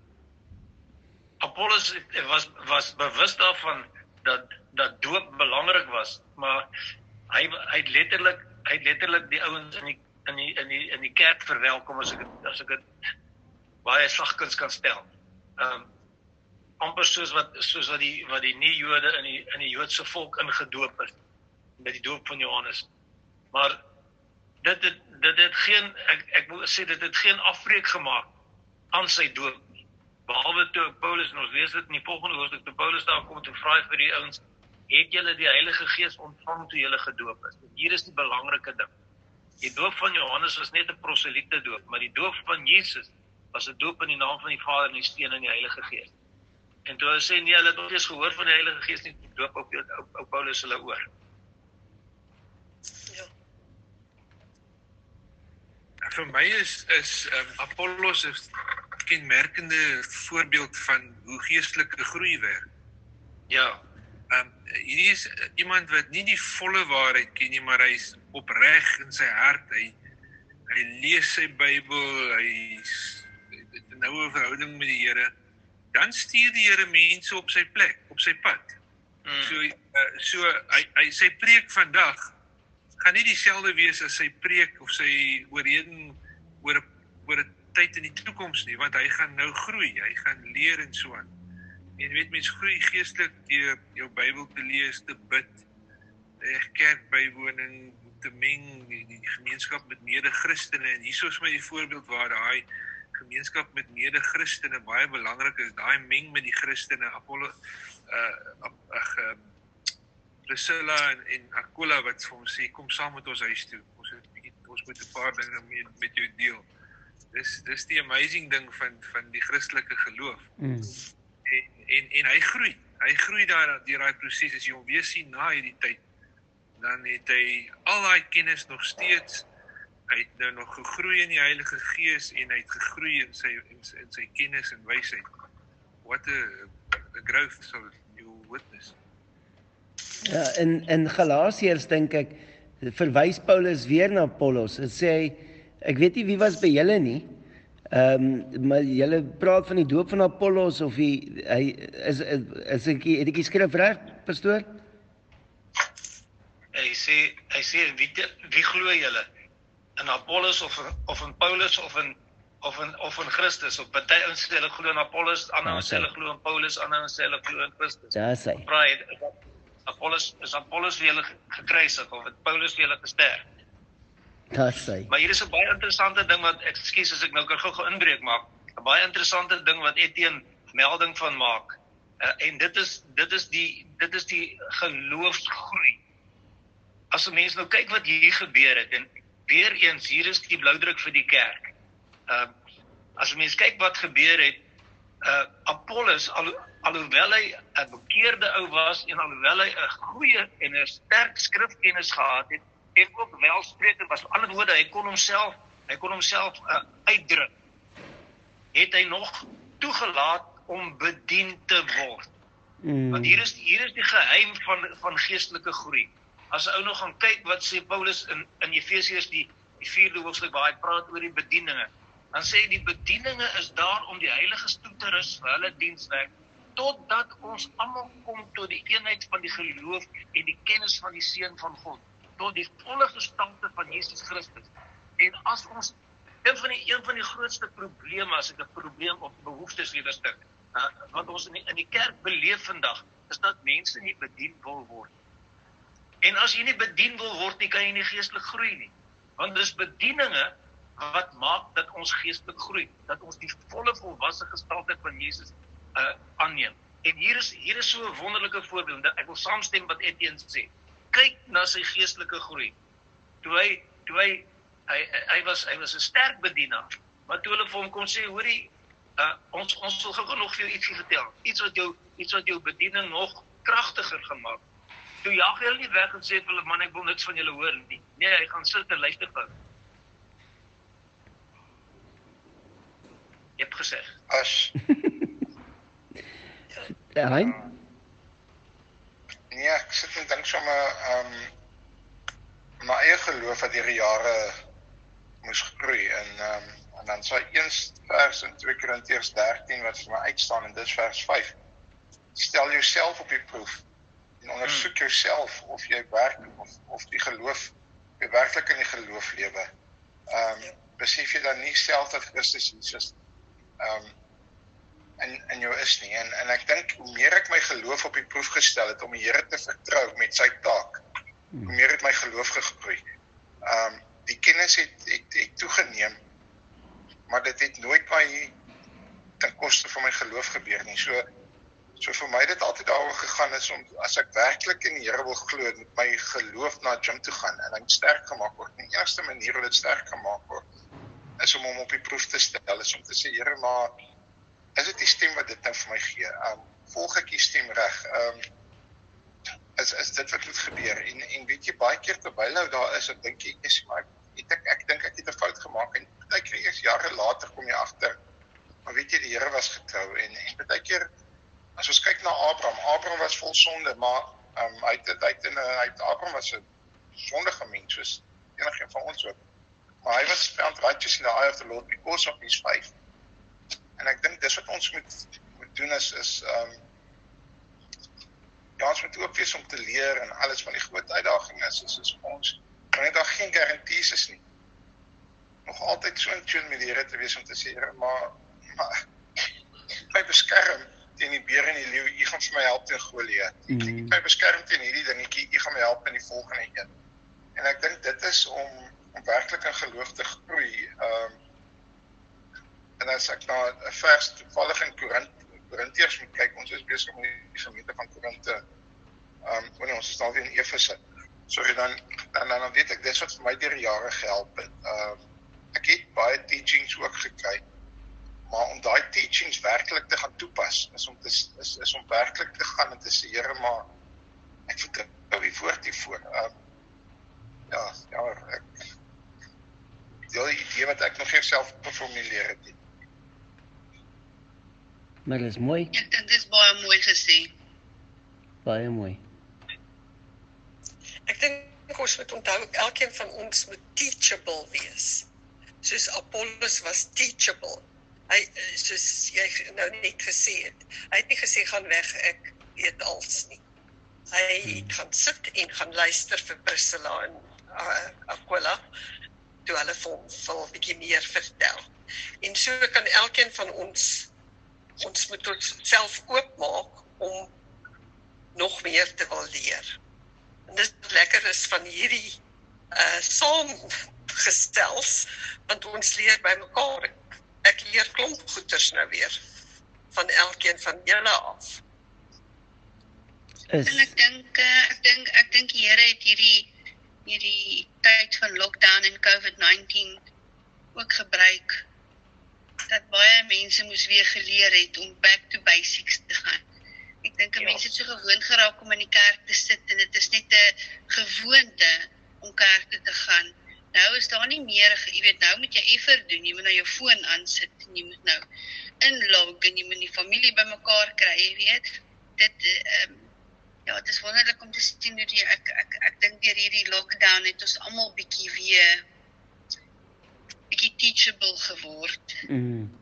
[SPEAKER 7] Apollos was was bewus daarvan dat dat doop belangrik was, maar hy hy het letterlik hy het letterlik die ouens in die in die in die in die kerk verwelkom, as ek as ek dit baie sagkens kan stel. Ehm um, amper soos wat soos wat die wat die nie-Jode in die in die Joodse volk ingedoop is met die doop van Johannes. Maar dit het dit het geen ek ek moet sê dit het geen afbreek gemaak aan sy doop nie. Behalwe toe Paulus, en ons lees dit in die volgende hoofstuk, toe Paulus daar kom te vra vir die ouens, het julle die Heilige Gees ontvang toe julle gedoop is? Hier is die belangrike ding. Die doop van Johannes was net 'n proseliete doop, maar die doop van Jesus was 'n doop in die naam van die Vader en die Seun en die Heilige Gees. En toe hulle sê nee, hulle het nog eens gehoor van die Heilige Gees nie, die doop op, op, op Paulus hulle oor. Ja.
[SPEAKER 3] Vir my is is um, Apollos 'n kenmerkende voorbeeld van hoe geestelike groei werk.
[SPEAKER 7] Ja.
[SPEAKER 3] Ehm um, hierdie is iemand wat nie die volle waarheid ken nie, maar hy's opreg in sy hart. Hy hy lees sy Bybel, hy het 'n noue verhouding met die Here. Dan stuur die Here mense op sy plek, op sy pad.
[SPEAKER 7] Mm.
[SPEAKER 3] So uh, so hy hy sy preek vandag gaan nie dieselfde wees as sy preek of sy oorreding oor 'n oor 'n tyd in die toekoms nie, want hy gaan nou groei, hy gaan leer en so aan. En jy weet, mens groei geestelik deur jou Bybel te lees, te bid, die kerkbywoning te meng, die, die gemeenskap met mede-Christene, en hier is my die voorbeeld waar daai gemeenskap met mede-Christene baie belangrik is, daai meng met die Christene, Apollo, uh, ag, uh, Priscilla en, en Aquila wat vir ons sê, kom saam met ons huis toe, ons, het, ons moet 'n paar dinge met, met jou deel. Dis dis die amazing ding van van die Christelike geloof.
[SPEAKER 1] Mm.
[SPEAKER 3] En, en en hy groei. Hy groei daar deur daai proses. As jy hom weer sien na hierdie tyd, dan het hy al daai kennis nog steeds hy het nou nog gegroei in die Heilige Gees en hy het gegroei in sy in, sy- in sy kennis en wysheid. What a, a growth of you witness.
[SPEAKER 1] Ja, in in Galasiërs dink ek verwys Paulus weer na Apollos. Dit sê hy, ek weet nie wie was by julle nie. Ehm um, maar julle praat van die doop van Apollos of hy hy is is, is ek het ek die skrif reg, pastoor?
[SPEAKER 7] Hy sê hy sê wie te- wie glo julle? In Apollos of in, of in Paulus of in of in of in Christus? Of party ouens sê hulle glo in Apollos, ander ouens sê hulle glo in Paulus, ander ouens sê hulle glo in Christus.
[SPEAKER 1] Daar is hy.
[SPEAKER 7] Vra hy, is Apollos is Apollos vir julle gekruisig of het Paulus vir julle gesterf?
[SPEAKER 1] Daar is hy.
[SPEAKER 7] Maar hier is 'n baie interessante ding wat ekskuus as ek nou gou-gou inbreek maak. 'n Baie interessante ding wat Etienne melding van maak. Uh, en dit is dit is die dit is die geloofsgroei. As 'n mens nou kyk wat hier gebeur het en weer eens hier is die bloudruk vir die kerk. Uh as 'n mens kyk wat gebeur het, uh Apollos al, alhoewel hy 'n bekeerde ou was en alhoewel hy 'n goeie en 'n sterk skrifkennis gehad het en ook welsprekend was, met ander woorde hy kon homself hy kon homself uh, uitdruk, het hy nog toegelaat om bedien te word.
[SPEAKER 1] Mm.
[SPEAKER 7] Want hier is hier is die geheim van van geestelike groei. As 'n ou nog gaan kyk wat sê Paulus in in Efesiërs die die vierde hoofstuk waar hy praat oor die bedieninge, dan sê hy die bedieninge is daar om die heiliges toe te rus vir hulle dienswerk totdat ons almal kom tot die eenheid van die geloof en die kennis van die seun van God, tot die volle gestalte van Jesus Christus. En as ons een van die een van die grootste probleme, as ek 'n probleem of behoeftes liewer stuk, uh, wat ons in die, in die kerk beleef vandag, is dat mense nie bedien wil word. En as jy nie bedien wil word nie, kan jy nie geestelik groei nie. Want dis bedieninge wat maak dat ons geestelik groei, dat ons die volle volwasse gestalte van Jesus uh, aanneem. En hier is hier is so 'n wonderlike voorbeeld. Ek wil saamstem wat Etienne sê. Kyk na sy geestelike groei. Toe hy toe hy hy hy was hy was 'n sterk bedienaar, maar toe hulle vir hom kon sê, hoorie, uh, ons ons wil gou nog vir jou ietsie vertel. Iets wat jou iets wat jou bediening nog kragtiger gemaak. Toe jag hy hulle nie weg en sê vir hulle, man, ek wil niks van julle hoor nie. Nee, hy gaan sit en luister vir. Jy het gesê.
[SPEAKER 6] As
[SPEAKER 1] Ja, hein?
[SPEAKER 6] nee, ek sit en dink sommer ehm um, my eie geloof wat deur die jare moes groei en ehm um, en dan sou een vers in twee Korintiërs dertien wat vir my uitstaan en dis vers vyf. Stel jouself op die proef en ondersoek jouself of jy werk of of die geloof jy werklik in die geloof lewe. Ehm um, besef jy dan nie self dat Christus Jesus ehm um, in in jou is nie en en ek dink hoe meer ek my geloof op die proef gestel het om die Here te vertrou met sy taak, hoe meer het my geloof gegroei. Ehm um, die kennis het het, het toegeneem, maar dit het nooit my ten koste van my geloof gebeur nie. So so vir my dit altyd daaroor gegaan is om as ek werklik in die Here wil glo, met my geloof na gym toe gaan en hy moet sterk gemaak word. Die enigste manier hoe dit sterk gemaak word is om hom op die proef te stel, is om te sê, Here, maar is dit die stem wat dit nou vir my gee? Um, volg ek die stem reg? Um, is, is dit wat moet gebeur? En, en weet jy, baie keer terwyl nou daar is, en dink jy, yes, maar ek, ek, ek dink ek het 'n fout gemaak, en baie keer eers jare later kom jy agter, maar weet jy, die Here was getrou, en, en baie keer, as ons kyk na Abraham, Abraham was vol sonde, maar um, hy het, hy het, hy het, Abraham was 'n sondige mens, soos enigeen van ons ook, maar hy was found righteous in the eye of the Lord because of his faith. En ek dink dis wat ons moet, moet doen is, is um, ja, ons moet ook wees om te leer en alles van die groot uitdaging is, is, is ons, wanneer daar geen garanties is nie, nog altyd so in tune met die Here te wees om te sê, maar, maar my beskerm teen die beer en die leeu, jy gaan vir my help teen Goliat. Mm. My beskerm teen hierdie dingetjie, jy gaan my help in die volgende een. En ek dink dit is om, om werklik in geloof te groei. Um, en as ek na 'n vers toevallig in Korintiërs moet kyk, ons is besig met die gemeente van Korinte, um, wanneer ons is nou weer in Efese. Sorry, dan, dan, dan weet ek, dis wat vir my deur die jare gehelp het. Um, ek het baie teachings ook gekry, maar om daai teachings werklik te gaan toepas, is om, te, is, is om werklik te gaan en te sê, Here, maar ek vertrou die woord hiervoor. Um, ja, ja, ek, idee wat ek nog nie self geformuleer het nie.
[SPEAKER 1] Maar dit is mooi,
[SPEAKER 5] Ek dink dit is baie mooi gesê.
[SPEAKER 1] baie mooi.
[SPEAKER 2] Ek dink ons moet onthou, elkeen van ons moet teachable wees. Soos Apollos was teachable. Hy, eh, soos jy nou net gesê het, hy het nie gesê, gaan weg, ek weet als nie. Hy het gaan sit en gaan luister vir Priscilla en uh, Aquila, toe hulle vir hom wil 'n bietjie meer vertel. En so kan elkeen van ons, ons moet ons self oopmaak om nog meer te wil leer. En dis wat lekker is van hierdie uh, saamgestels, want ons leer by mekaar. Ek, ek leer klomp goeters nou weer, van elkeen van julle af.
[SPEAKER 1] Is,
[SPEAKER 5] En ek dink uh, ek dink ek dink die Here het hierdie hierdie tyd van lockdown en COVID nineteen ook gebruik dat baie mense moes weer geleer het om back to basics te gaan. Ek dink
[SPEAKER 2] Ja.
[SPEAKER 5] mense het so gewoond geraak om in die kerk te sit en dit is net 'n gewoonte om kerk toe te gaan. Nou is daar nie meer, ge- jy weet, nou moet jy effer doen, jy moet nou jou foon aansit en jy moet nou inlog en jy moet die familie bymekaar kry, jy weet. Dit uh, um, ja, het is wonderlik om te sien hoe die, ek, ek, ek dink deur hierdie lockdown het ons almal bietjie weer bietjie teachable geword.
[SPEAKER 1] mm,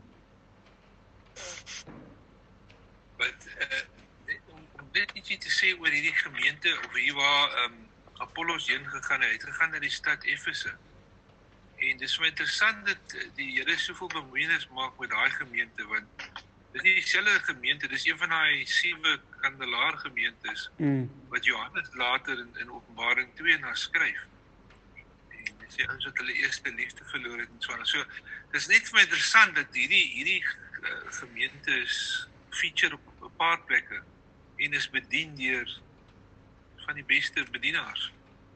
[SPEAKER 3] Wat uh, om, om dit ietsie te sê oor hierdie gemeente of hier waar um, Apollos heen gegaan het, hy het gegaan na die stad Efese. En dis so interessant dat uh, die Here soveel bemoeienis maak met daai gemeente, want dis nie dieselfde gemeente, dis een van daai sewe kandelaar gemeentes
[SPEAKER 1] mm,
[SPEAKER 3] wat Johannes later in, in Openbaring twee na skryf. En dis die ouens wat hulle eerste liefde verloor het en so aan. So dis net vir my interessant dat hierdie hierdie uh, gemeente is feature op 'n paar plekke en is bedien deur van die beste bedienaars.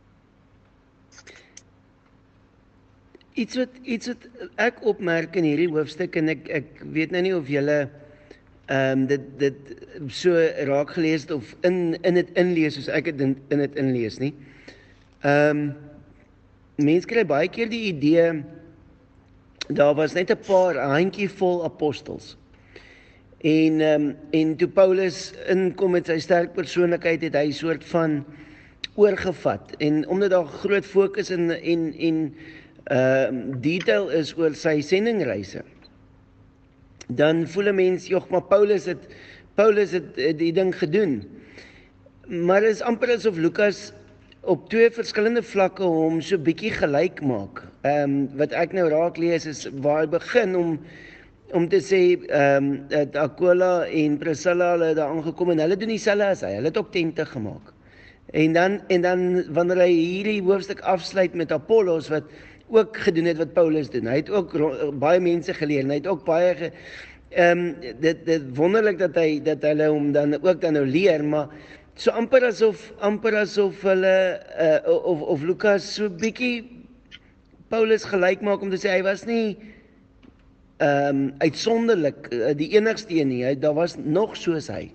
[SPEAKER 1] Iets wat iets wat ek opmerk in hierdie hoofstuk en ek ek weet nou nie of julle ehm um, dit dit so raak gelees het of in in dit inlees soos ek dit in in dit inlees nie. Ehm um, mense kry baie keer die idee daar was net 'n paar 'n handjievol apostels. En um, en toe Paulus inkom met sy sterk persoonlikheid het hy 'n soort van oorgevat. En omdat daar groot fokus en en en uh detail is oor sy sendingreise, dan voel 'n mens, jog, maar Paulus het Paulus het die ding gedoen. Maar dit is amper asof Lukas op twee verskillende vlakke hom so bietjie gelyk maak. Ehm um, wat ek nou raak lees is waar hy begin om om te sê ehm um, dat Aquila en Priscilla hulle daar aangekom en hulle doen dieselfde as hy. Hulle het ook tente gemaak. En dan en dan wanneer hy hierdie hoofstuk afsluit met Apollos wat ook gedoen het wat Paulus doen. Hy het ook baie mense geleer en hy het ook baie ge, ehm um, dit dit wonderlik dat hy dat hulle hom dan ook dan nou leer, maar so amper asof amper asof hulle uh, of of Lukas so bietjie Paulus gelyk maak om te sê hy was nie ehm um, uitsonderlik uh, die enigste een nie. Hy daar was nog soos hy.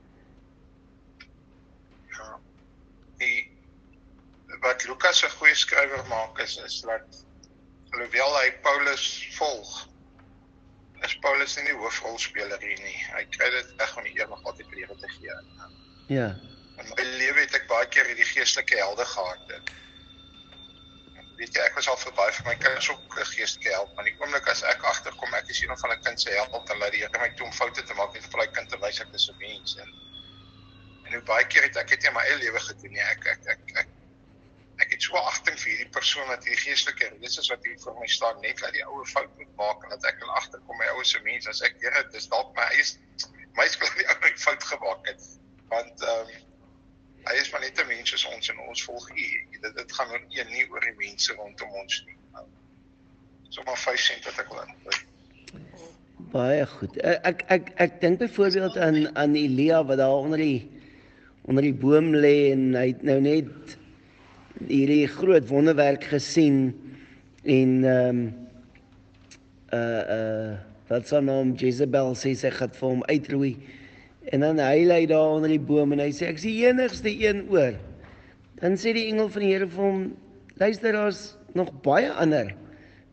[SPEAKER 6] Ja. Die wat Lukas 'n goeie skrywer maak is is dat alhoewel hy Paulus volg, is Paulus nie die hoofrolspeler hier nie. Hy kry dit reg om die eer nog altyd vir Here te gee.
[SPEAKER 1] Ja.
[SPEAKER 6] In my lewe het ek baie keer hierdie geestelike helde gehad. Weet jy, ek was al vir baie van my kinders ook 'n geestelike held, maar die oomblik as ek agterkom, ek is een van 'n kind se held, dan laat die Here my toe om foute te maak, net vir daai kind te wys ek is 'n mens. En, en hoe baie keer het ek dit in my eie lewe gedoen, nie. Ek ek ek ek ek het so agting vir hierdie persoon wat hierdie geestelike redes is wat hier voor my staan, net dat die oue fout moet maak en dat ek kan agterkom my oue se mens, as ek Here, dis dalk my eie my skuld die ou fout gemaak het. Want ehm um, hy is maar net 'n mens soos ons en ons volg U. Dit dit gaan oor U, nie oor die mense rondom ons nie. So maar vyf sent wat ek wil ingooi.
[SPEAKER 1] Baie goed. Ek ek ek dink byvoorbeeld aan aan Elia wat daar onder die onder die boom lê en hy het nou net hierdie groot wonderwerk gesien en ehm um, uh uh wat sy naam Jezebel sê sy gaan vir hom uitroei. En dan hy lê daar onder die boom en hy sê ek is die enigste een oor. Dan sê die engel van die Here vir hom, luister, daar's nog baie ander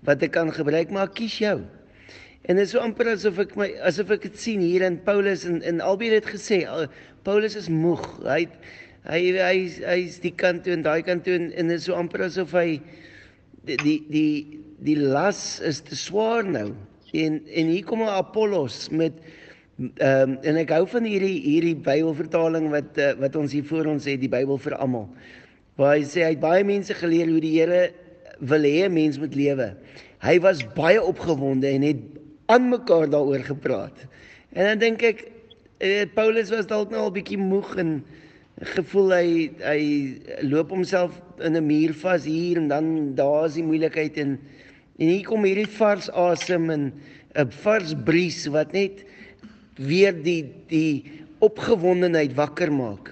[SPEAKER 1] wat ek kan gebruik, maar ek kies jou. En dit is so amper asof ek my asof ek dit sien hier in Paulus en en albei het gesê, Paulus is moeg. Hy hy hy hy's die kant toe en daai kant toe en, en dit is so amper asof hy die die die, die las is te swaar nou. En en hier kom 'n Apollos met um, en ek hou van hierdie hierdie Bybelvertaling wat uh, wat ons hier voor ons het, die Bybel vir almal. Waar hy sê hy het baie mense geleer hoe die Here wil hê 'n mens moet lewe. Hy was baie opgewonde en het aan mekaar daaroor gepraat. En dan dink ek, eh, Paulus was dalk nou al bietjie moeg en gevoel hy hy loop homself in 'n muur vas hier en dan daar is die moeilikheid en en hier kom hierdie vars asem en 'n vars bries wat net weer die die opgewondenheid wakker maak.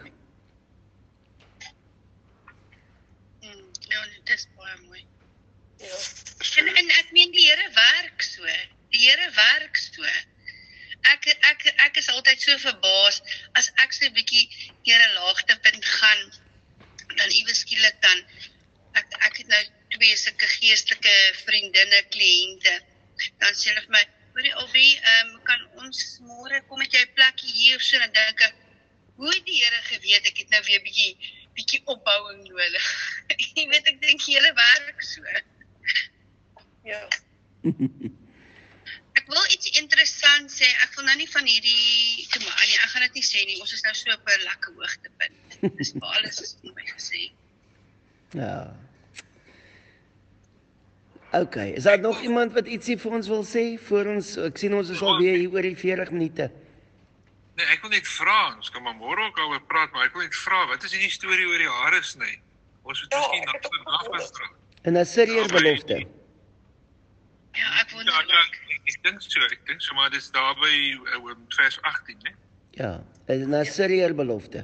[SPEAKER 5] Mm, ja, dit is baie mooi. Ja. En, en ek meen die Here werk so. Die Here werk so. Ek ek ek is altyd so verbaas as ek so 'n bietjie deur 'n laagtepunt gaan, dan iewes skielik dan ek ek het nou twee sulke geestelike vriendinne, kliënte. Dan sê hulle vir my, "Hoorie Albie, ehm um, kan ons môre kom met jou plekkie hier of so?" Dan dink ek, hoe het die Here geweet ek het nou weer bietjie bietjie opbouing nodig. Jy weet ek dink die hele werk so. Ja. Ek wil iets interessant sê, ek wil nou nie van hierdie, kom maar, nee, ek gaan dit nie sê nie, ons is nou so op 'n lekker hoogtepunt. Dis vir alles is vir my gesê.
[SPEAKER 1] Ja. OK, is daar nog iemand wat ietsie vir ons wil sê voor ons, ek sien ons is al weer hier oor die veertig minute.
[SPEAKER 3] Nee, ek wil net vra, ons kan maar môre ook oor praat, maar ek wil net vra, wat is die storie oor die hare sny? Ons moet miskien na vandag vra.
[SPEAKER 1] En 'n Syriër belofte.
[SPEAKER 5] Ja, ek wonder.
[SPEAKER 3] Ja, ja, ek, ek dink so, ek dink so, maar dis daar by uh, vers agttien, né?
[SPEAKER 1] Ja, 'n Syriër belofte.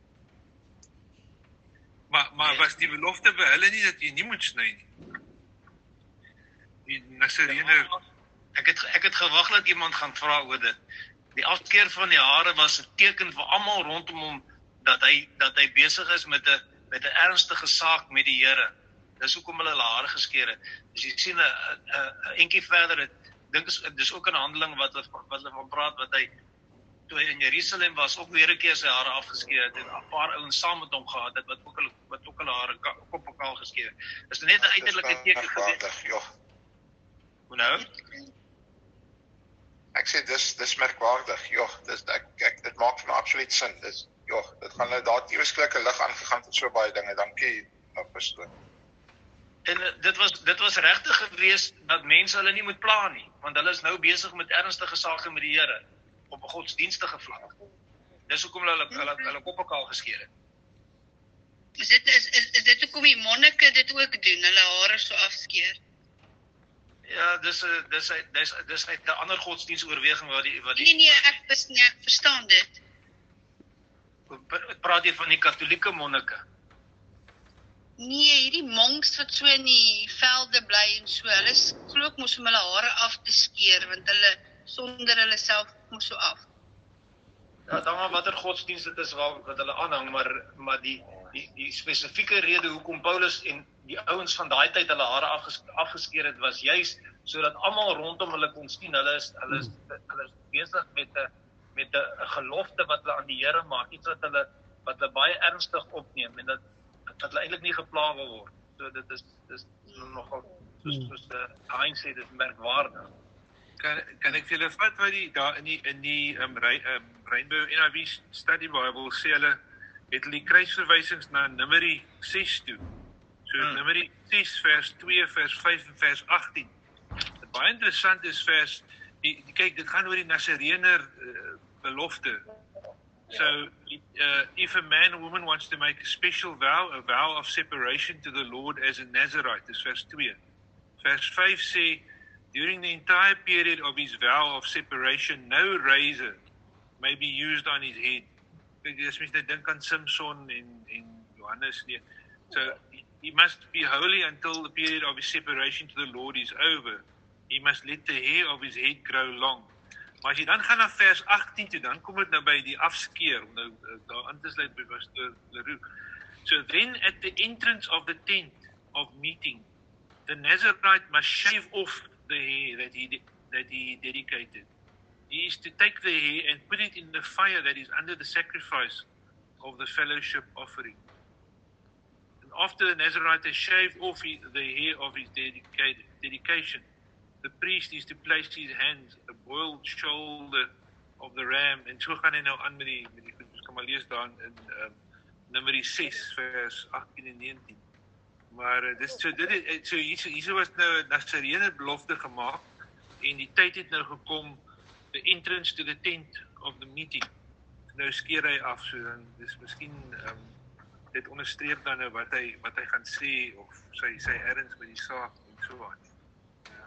[SPEAKER 3] Maar maar was die belofte by hulle nie dat jy nie moet sny nie? Die Nasarene,
[SPEAKER 7] Ek het ek het gewag dat iemand gaan vra oor dit. Die afskeer van die hare was 'n teken vir almal rondom hom dat hy dat hy besig is met 'n met 'n ernstige saak met die Here. Dis hoekom hulle hulle hare geskeer het. Dus jy sien 'n 'n 'n entjie verder, ek dink is dis ook 'n handeling wat wat hulle van praat wat hy toe hy in Jerusalem was, ook weer 'n keer sy hare afgeskeer het en 'n paar ouens saam met hom gehad het wat ook hulle wat ook hulle hare kop op kaal geskeer het. Dis net 'n uiterlike teken gewees.
[SPEAKER 6] Ja.
[SPEAKER 7] Hoe nou?
[SPEAKER 6] Ek sê dis dis merkwaardig. Ja, dis ek ek dit maak vir my absoluut sin. Dis ja, dit gaan nou daar ewesklike lig aangegaan tot so baie dinge. Dankie, nou pastoor.
[SPEAKER 7] En uh, dit was dit was regtig gewees dat mense hulle nie moet pla nie, want hulle is nou besig met ernstige sake met die Here op 'n godsdienstige vlak. Dis hoekom hulle hulle hulle koppe kaal geskeer het.
[SPEAKER 5] Is dit is is, is dit hoekom die monnike dit ook doen, hulle hare so afskeer?
[SPEAKER 7] Ja, dis 'n dis hy dis dis 'n ander godsdienstoorweging wat die wat die
[SPEAKER 5] Nee nee, ek is nie, ek verstaan dit.
[SPEAKER 7] Ek praat hier van die katolieke monnike.
[SPEAKER 5] Nee, hierdie monks wat so in die velde bly en so, hulle glo ook mos om hulle hare af te skeer want hulle sonder hulle self mos so af.
[SPEAKER 7] Ja, dan maar watter godsdienst dit is wat wat hulle aanhang, maar maar die die die spesifieke rede hoekom Paulus en die ouens van daai tyd hulle hare afges, afgeskeer het was juis sodat almal rondom hulle kon sien hulle is hulle is hulle is besig met 'n met 'n gelofte wat hulle aan die Here maak, iets wat hulle wat hulle baie ernstig opneem en dat dat hulle eintlik nie gepla wil word. So dit is dis nogal soos soos uh, Hein sê, dit is merkwaardig.
[SPEAKER 3] kan kan ek vir julle vat wat die daar in die in die um, um, Rainbow N I V Study Bible sê hulle het hulle die kruisverwysings na Numeri ses toe. So hmm. Numeri ses vers twee, vers vyf en vers agttien. Wat baie interessant is vers die, die kyk dit gaan oor die Nasarener uh, belofte. So uh, if a man or woman wants to make a special vow, a vow of separation to the Lord as a Nazarite, dis vers twee. Vers vyf sê during the entire period of his vow of separation, no razor may be used on his head. As mens net dink aan Samson en en Johannes nie. So he must be holy until the period of his separation to the Lord is over. He must let the hair of his head grow long. Maar as jy dan gaan na vers agttien toe, dan kom dit nou by die afskeer, nou daar aan te sluit by Pastor Leroux. So then at the entrance of the tent of meeting, the Nazarite must shave off the hair that he that he dedicated. He is to take the hair and put it in the fire that is under the sacrifice of the fellowship offering. And after the Nazarite has shaved off the hair of his dedicated, dedication, the priest is to place his hands, the boiled shoulder of the ram, en so gaan hy nou aan met die, met die goed, ons kan maar lees daar in um, Numeri ses, vers agttien en negentien. Maar uh, dis, so, dit is, so hier, hier was nou een Nazarene belofte gemaakt, en die tyd het nou gekom, the entrance to the tent of the meeting. Nou skeer hy af, so dan dis miskien um, dit onderstreep dan nou wat hy wat hy gaan sê of sy sy erns met die saak en so aan. Ja.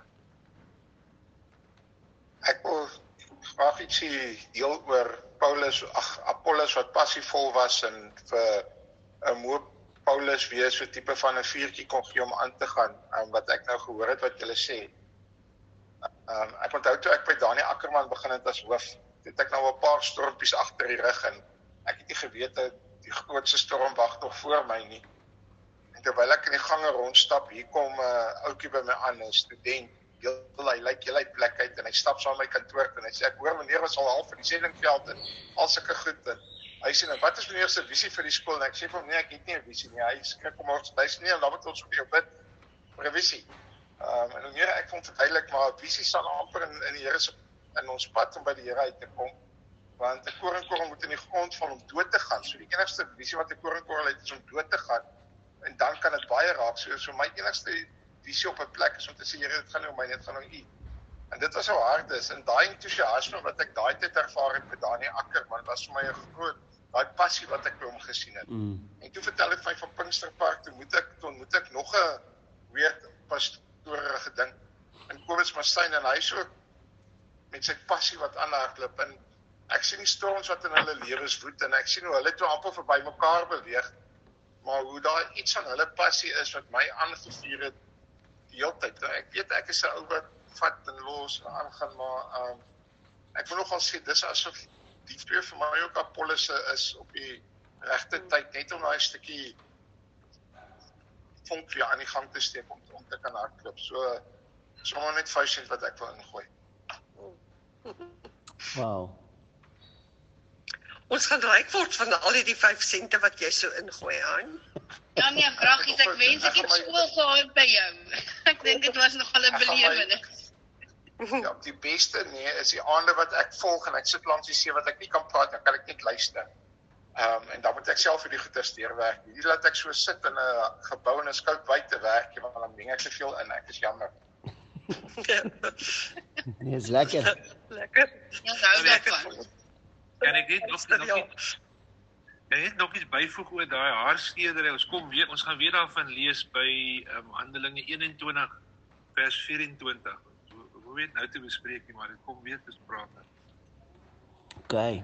[SPEAKER 6] Ek wil graag iets deel oor Paulus, ag Apollos wat passievol was en vir 'n moe Paulus weer so tipe van 'n vuurtjie kon gee om aan te gaan, um, wat ek nou gehoor het wat julle sê. Um, ek onthou toe ek by Dani Ackerman begin het as hoof, het ek nou 'n paar stormpies agter die rug en ek het nie geweet dat die grootste storm wag nog voor my nie. En terwyl ek in die gange rondstap, hier kom 'n uh, ouetjie by my aan, 'n student, heel hy lyk heel hy plek uit en hy stap saam my kantoor toe en hy sê ek hoor meneer was al half in die Sellingveld en al sulke goed en hy sê nou wat is meneer se visie vir die skool en ek sê vir hom nee ek het nie 'n visie nie. Hy skrik om ons hy sê nee dan moet ons op jou bid vir 'n visie. Um, en meer ek vond verduidelik, maar visie sal amper in, in die Here se in ons pad om by die Here uit te kom, want 'n koringkorrel moet in die grond val om dood te gaan. So die enigste visie wat 'n koringkorrel het is om dood te gaan, en dan kan dit baie raak. So, so my enigste visie op 'n plek is om te sê Here, dit gaan nie om my, dit gaan om U. En dit was hoe hard is, en daai entoesiasme wat ek daai tyd ervaar het met Dani Ackerman, was vir my 'n groot, daai passie wat ek by hom gesien het. Mm. En toe vertel ek vir my van Pinksterpark, toe moet ek, toe moet ek nog 'n weer pas gedink in Kobus Massyn en hy so met sy passie wat aanhardloop en ek sien die storms wat in hulle lewens woed en ek sien hoe hulle toe amper verby mekaar beweeg, maar hoe daar iets aan hulle passie is wat my aangevuur het die hele tyd. Ek weet ek is 'n ou wat vat en los en aangaan, maar um, ek wil nogal sê dis asof die twee vir my ook Apollos is op die regte tyd net om daai stukkie vonk weer aan die gang te steek om, om te kan hardloop. So, sommer net vyf sent wat ek wil ingooi.
[SPEAKER 1] Wow.
[SPEAKER 2] Ons gaan ryk word van al die vyf sente wat jy so ingooi aan.
[SPEAKER 5] Ja nee, graggies, ek wens ek het skool gehad by jou. Ek dink dit was nogal 'n belewenis.
[SPEAKER 6] Ja, die beste nee is die aande wat ek volg en ek sit langs die see wat ek nie kan praat, dan kan ek net luister. Um, en dan moet ek self vir die getesteer werk. Nie laat ek so sit in 'n gebou en 'n skout buite werk, want dan ding ek te veel in, ek is jammer.
[SPEAKER 1] Nee, is lekker.
[SPEAKER 2] Lekker.
[SPEAKER 5] Ja, hou daarvan.
[SPEAKER 3] Kan ek net nog nog iets Kan ek net nog iets byvoeg oor daai haarskedery? Ons kom weer, ons gaan weer daarvan lees by um, Handelinge eenentwintig vers vyf-en-twintig. Hoe weet nou te bespreek nie, maar dit kom weer te sprake.
[SPEAKER 1] OK.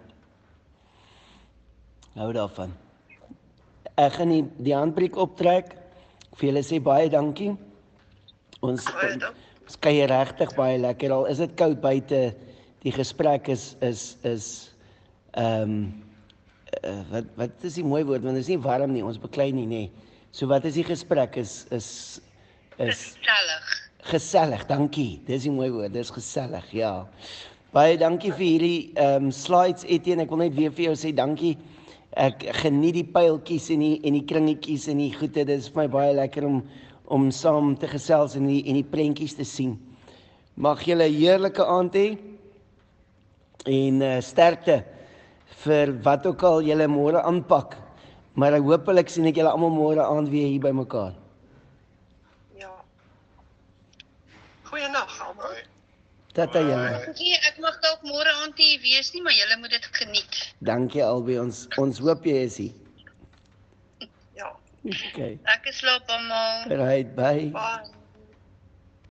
[SPEAKER 1] Hou daarvan. Ek gaan die, die handbriek optrek. Vir julle sê baie dankie. Ons, ons kuier regtig baie lekker. Al is dit koud buite. Die gesprek is is is ehm um, uh, wat wat is die mooi woord, want dit is nie warm nie, ons beklei nie, nê. So wat is die gesprek is is is
[SPEAKER 5] gesellig.
[SPEAKER 1] Gesellig, dankie. Dis die mooi woord, dis gesellig, ja. Baie dankie vir hierdie ehm um, slides Etienne. Ek wil net weer vir jou sê dankie. Ek geniet die pyltjies en die en die kringetjies en die goede. Dit is vir my baie lekker om om saam te gesels en die en die prentjies te sien. Mag julle 'n heerlike aand hê en uh, sterkte vir wat ook al julle môre aanpak. Maar ek hopelik sien ek julle almal môre aand weer hier by mekaar.
[SPEAKER 2] Ja. Goeienaand almal.
[SPEAKER 1] Tata julle.
[SPEAKER 5] Nee, ek mag dalk môre aand hier wees nie, maar julle moet dit geniet.
[SPEAKER 1] Dankie albei, ons ons hoop jy is hier.
[SPEAKER 2] Ja.
[SPEAKER 1] Okay.
[SPEAKER 5] Lekker slaap almal.
[SPEAKER 1] Right, bye.
[SPEAKER 2] Bye.